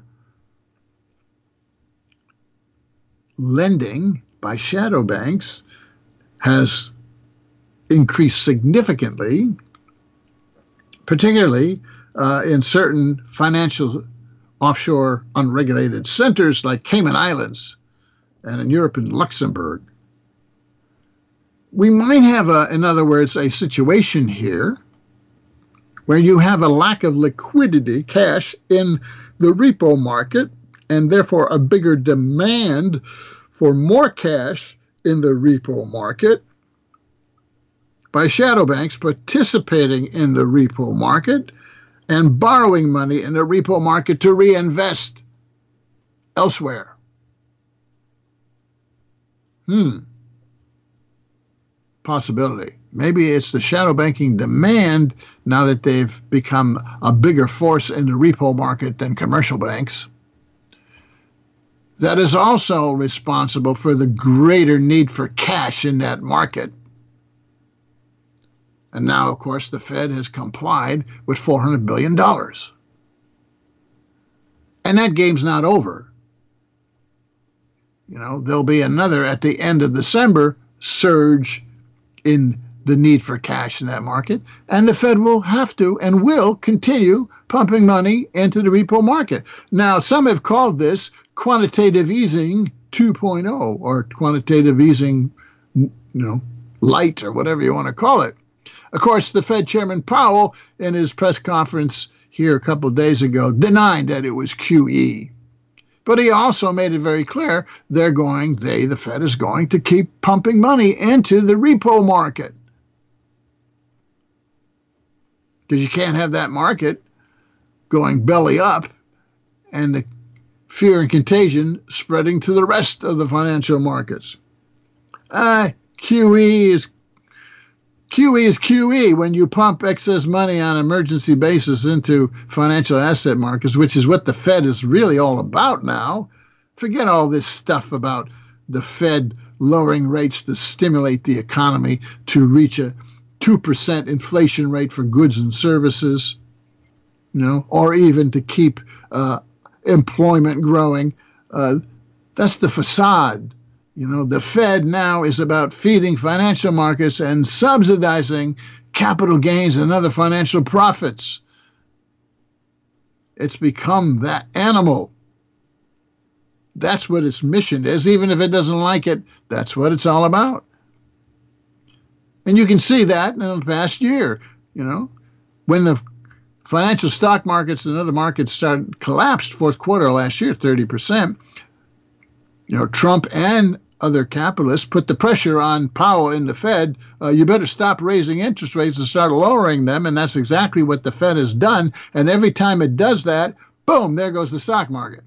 Speaker 3: lending by shadow banks has increased significantly, particularly uh, in certain financial offshore unregulated centers like Cayman Islands and in Europe and Luxembourg. We might have, a, in other words, a situation here where you have a lack of liquidity, cash, in the repo market, and therefore a bigger demand for more cash in the repo market by shadow banks participating in the repo market and borrowing money in the repo market to reinvest elsewhere. Hmm. Possibility. Maybe it's the shadow banking demand now that they've become a bigger force in the repo market than commercial banks. that is also responsible for the greater need for cash in that market. And now, of course, the Fed has complied with four hundred billion dollars. And that game's not over. You know, there'll be another, at the end of December, surge in the need for cash in that market. And the Fed will have to and will continue pumping money into the repo market. Now, some have called this quantitative easing two point oh or quantitative easing, you know, light or whatever you want to call it. Of course, the Fed Chairman Powell, in his press conference here a couple of days ago, denied that it was Q E. But he also made it very clear they're going, they, the Fed, is going to keep pumping money into the repo market. Because you can't have that market going belly up and the fear and contagion spreading to the rest of the financial markets. Uh, Q E is Q E is Q E when you pump excess money on an emergency basis into financial asset markets, which is what the Fed is really all about now. Forget all this stuff about the Fed lowering rates to stimulate the economy to reach a two percent inflation rate for goods and services, you know, or even to keep uh, employment growing. Uh, that's the facade. You know, the Fed now is about feeding financial markets and subsidizing capital gains and other financial profits. It's become that animal. That's what its mission is. Even if it doesn't like it, that's what it's all about. And you can see that in the past year, you know, when the financial stock markets and other markets started collapsed fourth quarter last year, thirty percent, you know, Trump and other capitalists put the pressure on Powell in the Fed. Uh, you better stop raising interest rates and start lowering them. And that's exactly what the Fed has done. And every time it does that, boom, there goes the stock market.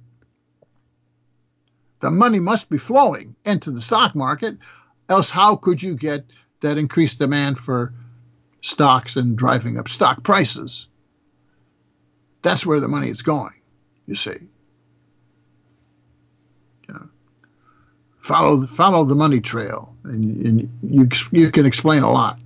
Speaker 3: The money must be flowing into the stock market. Else how could you get that increased demand for stocks and driving up stock prices? That's where the money is going, you see. You know, follow, follow the money trail, and, and you, you can explain a lot.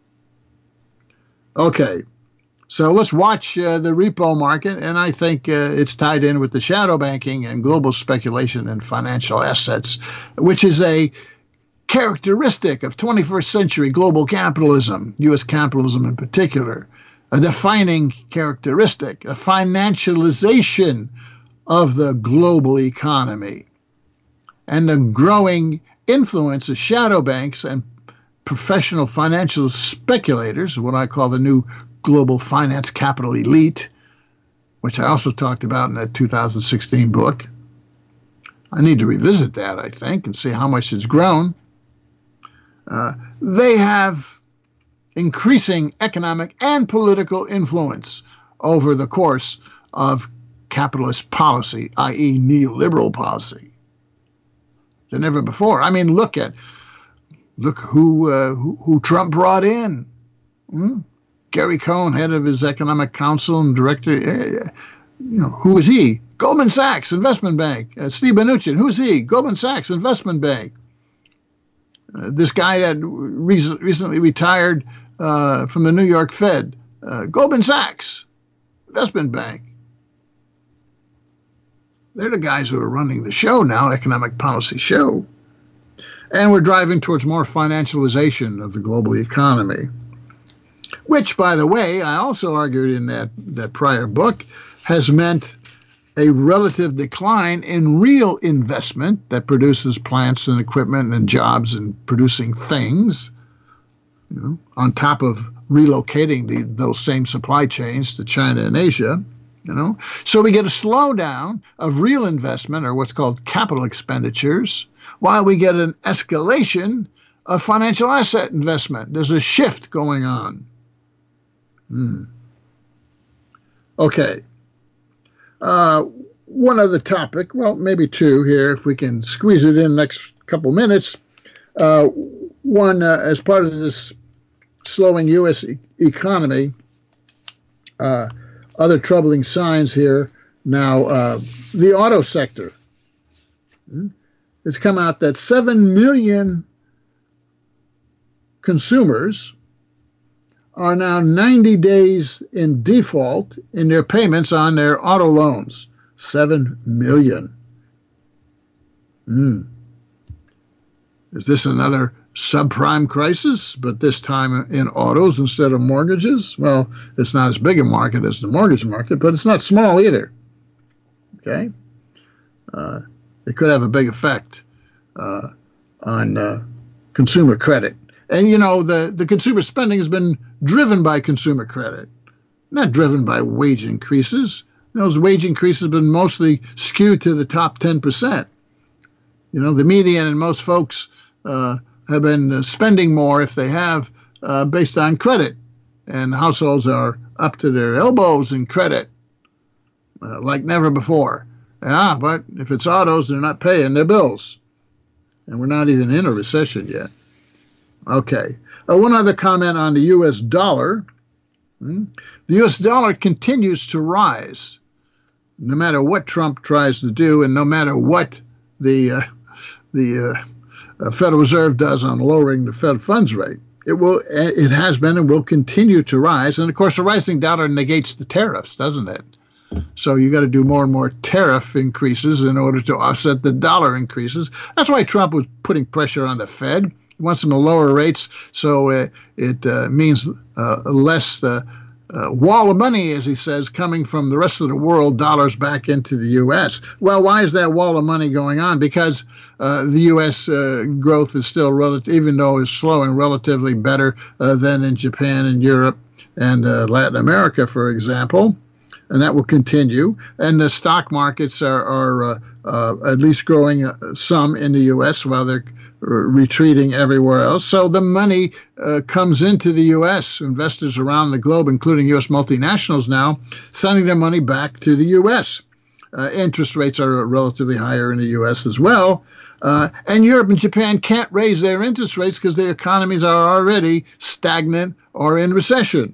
Speaker 3: Okay, so let's watch uh, the repo market, and I think uh, it's tied in with the shadow banking and global speculation in financial assets, which is a characteristic of twenty-first century global capitalism, U S capitalism in particular, a defining characteristic, a financialization of the global economy, and the growing influence of shadow banks and professional financial speculators, what I call the new global finance capital elite, which I also talked about in that two thousand sixteen book. I need to revisit that, I think, and see how much it's grown. Uh, they have increasing economic and political influence over the course of capitalist policy, that is neoliberal policy, than ever before. I mean, look at, look who uh, who, who Trump brought in. Hmm? Gary Cohn, head of his economic council and director. Uh, you know, who is he? Goldman Sachs Investment Bank. Uh, Steve Mnuchin, who is he? Goldman Sachs Investment Bank. Uh, this guy that re- recently retired uh, from the New York Fed, uh, Goldman Sachs Investment Bank. They're the guys who are running the show now, economic policy show. And we're driving towards more financialization of the global economy, which, by the way, I also argued in that, that prior book, has meant a relative decline in real investment that produces plants and equipment and jobs and producing things, you know, on top of relocating the, those same supply chains to China and Asia, you know. So we get a slowdown of real investment, or what's called capital expenditures, while we get an escalation of financial asset investment. There's a shift going on. Hmm. Okay. Uh, one other topic, well, maybe two here, if we can squeeze it in next couple minutes. Uh, one, uh, as part of this slowing U S e- economy, uh, other troubling signs here now, uh, the auto sector. It's come out that seven million consumers are now ninety days in default in their payments on their auto loans. seven million. Mm. Is this another subprime crisis, but this time in autos instead of mortgages? Well, it's not as big a market as the mortgage market, but it's not small either. Okay? Uh, it could have a big effect uh, on uh, consumer credit. And, you know, the, the consumer spending has been driven by consumer credit, not driven by wage increases. Those wage increases have been mostly skewed to the top ten percent. You know, the median and most folks uh, have been spending more if they have uh, based on credit. And households are up to their elbows in credit uh, like never before. Yeah, but if it's autos, they're not paying their bills. And we're not even in a recession yet. Okay. Uh, one other comment on the U S dollar. Hmm? The U S dollar continues to rise, no matter what Trump tries to do, and no matter what the uh, the uh, uh, Federal Reserve does on lowering the Fed funds rate. It will. It has been and will continue to rise. And of course, the rising dollar negates the tariffs, doesn't it? So you got to do more and more tariff increases in order to offset the dollar increases. That's why Trump was putting pressure on the Fed. He wants them to lower rates, so uh, it uh, means uh, less uh, uh, wall of money, as he says, coming from the rest of the world, dollars back into the U S. Well, why is that wall of money going on? Because uh, the U S uh, growth is still, relative, even though it's slowing, relatively better uh, than in Japan and Europe and uh, Latin America, for example. And that will continue. And the stock markets are, are uh, uh, at least growing uh, some in the U S while they're retreating everywhere else. So the money uh, comes into the U S. Investors around the globe, including U S multinationals now, sending their money back to the U S. Uh, interest rates are relatively higher in the U S as well. Uh, and Europe and Japan can't raise their interest rates because their economies are already stagnant or in recession.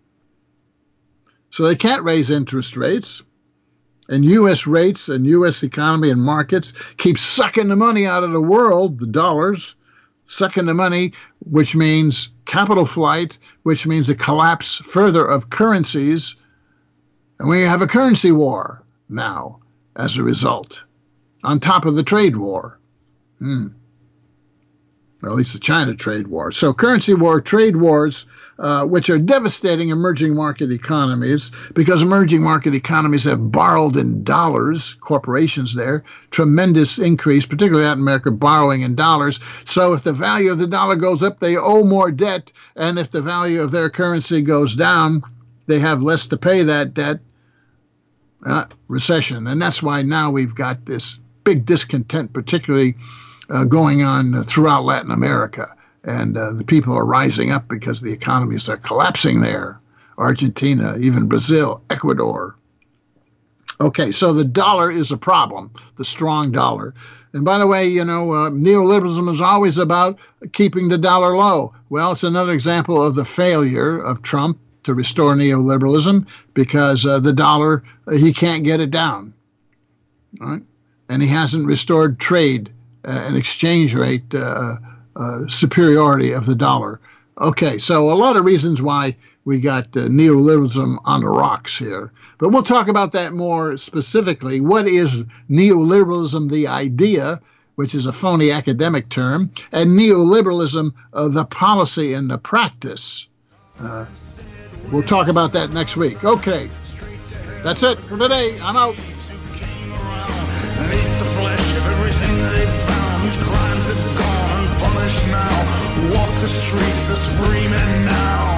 Speaker 3: So they can't raise interest rates. And U S rates and U S economy and markets keep sucking the money out of the world, the dollars, sucking the money, which means capital flight, which means a collapse further of currencies. And we have a currency war now as a result, on top of the trade war. Hmm. Well, at least the China trade war. So currency war, trade wars, Uh, which are devastating emerging market economies because emerging market economies have borrowed in dollars, corporations there, tremendous increase, particularly Latin America, borrowing in dollars. So if the value of the dollar goes up, they owe more debt. And if the value of their currency goes down, they have less to pay that debt. Uh, recession. And that's why now we've got this big discontent, particularly uh, going on throughout Latin America. And uh, the people are rising up because the economies are collapsing there. Argentina, even Brazil, Ecuador. Okay, so the dollar is a problem, the strong dollar. And by the way, you know, uh, neoliberalism is always about keeping the dollar low. Well, it's another example of the failure of Trump to restore neoliberalism because uh, the dollar, uh, he can't get it down. Right? And he hasn't restored trade uh, and exchange rate uh Uh, superiority of the dollar. Okay, so a lot of reasons why we got uh, neoliberalism on the rocks here. But we'll talk about that more specifically. What is neoliberalism, the idea, which is a phony academic term, and neoliberalism, uh, the policy and the practice? Uh, we'll talk about that next week. Okay, that's it for today. I'm out.
Speaker 2: Now walk the streets, they're screaming now.